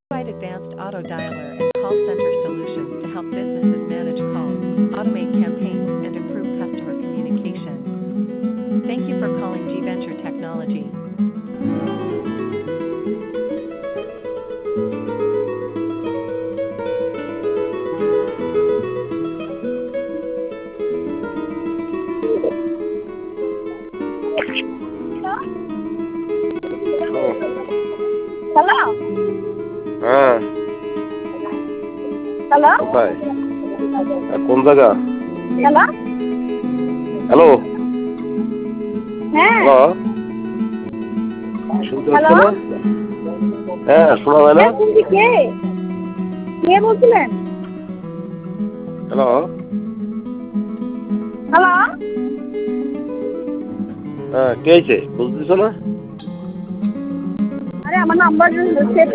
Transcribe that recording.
Provide advanced auto dialer and call center solutions to help businesses manage calls, automate campaigns, and improve customer communication. Thank you for calling G Venture Technology. Hello. হ্যাঁ, hello. কোথায়? কোন জায়গা? Hello. Hello, হ্যাঁ। Hello, শুনতে পাচ্ছ hello. না? হ্যাঁ, শোনা যায় না? হ্যাঁ শুনছি। কে বলছিলেন? Hello, hello. হ্যাঁ, কে আইছে? বুঝতেছ না? আরে আমার নাম্বার সেভ